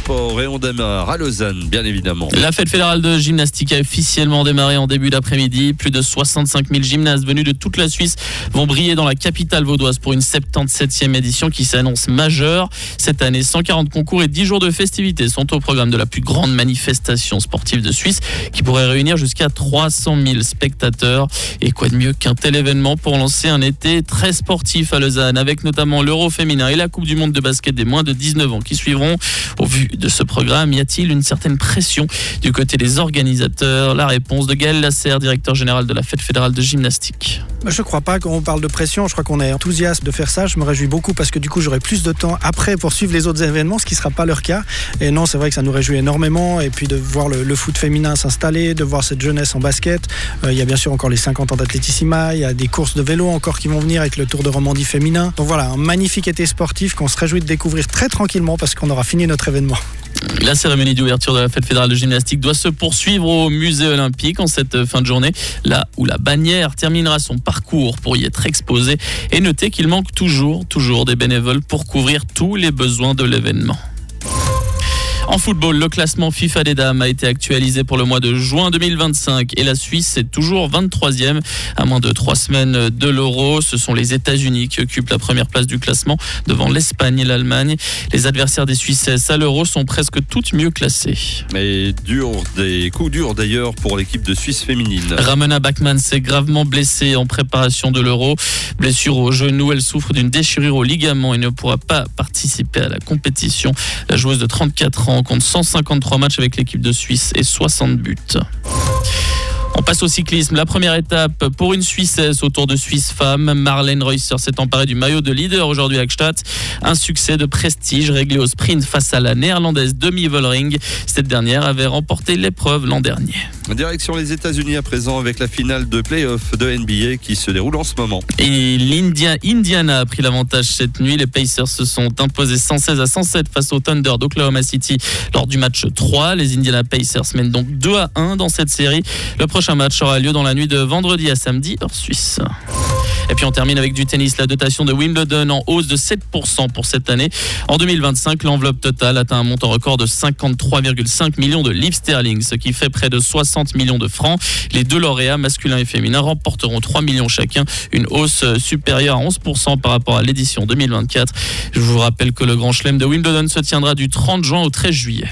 sport et on démarre à Lausanne, bien évidemment. La fête fédérale de gymnastique a officiellement démarré en début d'après-midi. Plus de 65 000 gymnastes venus de toute la Suisse vont briller dans la capitale vaudoise pour une 77e édition qui s'annonce majeure. Cette année, 140 concours et 10 jours de festivités sont au programme de la plus grande manifestation sportive de Suisse qui pourrait réunir jusqu'à 300 000 spectateurs. Et quoi de mieux qu'un tel événement pour lancer un été très sportif à Lausanne, avec notamment l'Euro féminin et la Coupe du monde de basket des moins de 19 ans qui suivront. Au vu de ce programme, y a-t-il une certaine pression du côté des organisateurs? La réponse de Gaël Lasserre, directeur général de la Fête fédérale de gymnastique. Je ne crois pas qu'on parle de pression, je crois qu'on est enthousiaste de faire ça. Je me réjouis beaucoup parce que du coup j'aurai plus de temps après pour suivre les autres événements, ce qui ne sera pas leur cas. Et non, c'est vrai que ça nous réjouit énormément. Et puis de voir le foot féminin s'installer, de voir cette jeunesse en basket. Il y a bien sûr encore les 50 ans d'Athlétissima, il y a des courses de vélo encore qui vont venir avec le Tour de Romandie féminin. Donc voilà, un magnifique été sportif qu'on se réjouit de découvrir très tranquillement parce qu'on aura fini notre événement. La cérémonie d'ouverture de la Fête fédérale de gymnastique doit se poursuivre au musée olympique en cette fin de journée, là où la bannière terminera son parcours pour y être exposée. Et notez qu'il manque toujours des bénévoles pour couvrir tous les besoins de l'événement. En football, le classement FIFA des dames a été actualisé pour le mois de juin 2025 et la Suisse est toujours 23e à moins de 3 semaines de l'Euro. Ce sont les États-Unis qui occupent la première place du classement devant l'Espagne et l'Allemagne. Les adversaires des Suissesses à l'Euro sont presque toutes mieux classées. Mais des coups durs d'ailleurs pour l'équipe de Suisse féminine. Ramona Bachmann s'est gravement blessée en préparation de l'Euro. Blessure au genou, elle souffre d'une déchirure au ligament et ne pourra pas participer à la compétition. La joueuse de 34 ans compte 153 matchs avec l'équipe de Suisse et 60 buts. On passe au cyclisme. La première étape pour une Suissesse au Tour de Suisse Femmes. Marlène Reusser s'est emparée du maillot de leader aujourd'hui à Gstaad. Un succès de prestige réglé au sprint face à la néerlandaise Demi Vollering. Cette dernière avait remporté l'épreuve l'an dernier. Direction les États-Unis à présent avec la finale de play-off de NBA qui se déroule en ce moment. Et Indiana a pris l'avantage cette nuit. Les Pacers se sont imposés 116-107 face au Thunder d'Oklahoma City lors du match 3. Les Indiana Pacers mènent donc 2-1 dans cette série. Le prochain match aura lieu dans la nuit de vendredi à samedi hors Suisse. Et puis on termine avec du tennis. La dotation de Wimbledon en hausse de 7% pour cette année. En 2025, l'enveloppe totale atteint un montant record de 53,5 millions de livres sterling, ce qui fait près de 60 millions de francs. Les deux lauréats, masculins et féminins, remporteront 3 millions chacun, une hausse supérieure à 11% par rapport à l'édition 2024. Je vous rappelle que le Grand Chelem de Wimbledon se tiendra du 30 juin au 13 juillet.